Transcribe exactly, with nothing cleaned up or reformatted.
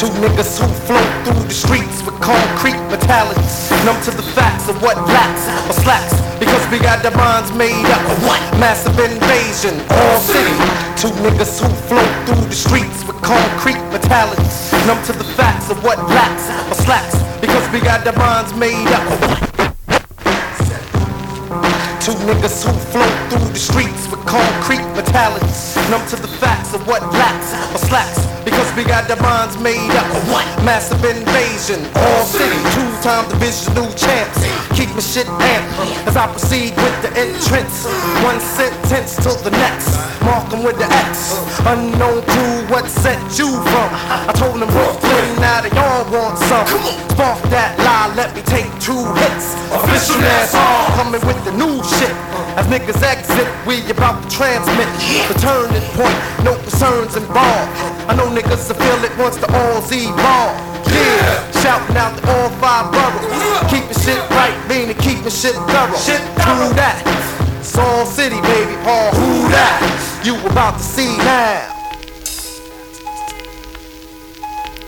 Two niggas who float through the streets with concrete mentalities, numb to the facts of what lacks or slacks, because we got their minds made up of what? Massive invasion, all city. Two niggas who float through the streets with concrete mentalities, numb to the facts of what lacks or slacks, because we got their minds made up of what? Two niggas who float through the streets with concrete mentalities, numb to the facts of what lacks or slacks, because we got their minds made up of what? Massive invasion, all city. Two-time divisional champs, keep my shit amped as I proceed with the entrance. One sentence till the next, mark 'em with the X. Unknown crew, what set you from? I told them Brooklyn, now they all want some. Spark that lie, let me take two hits. Official ass all coming with the new shit. As niggas exit, we about to transmit the turning point, no concerns involved. I know niggas will feel it once the all's evolved. Yeah, shouting out to all five boroughs. Keeping shit right, meaning keeping shit thorough. Shit through that, it's all city, baby. Paul, who that? You about to see now.